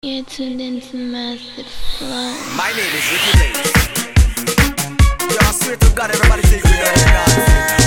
You're tuned into Massive Flow. My name is Ricky Blaze. Yo, I swear to God, everybody take me down.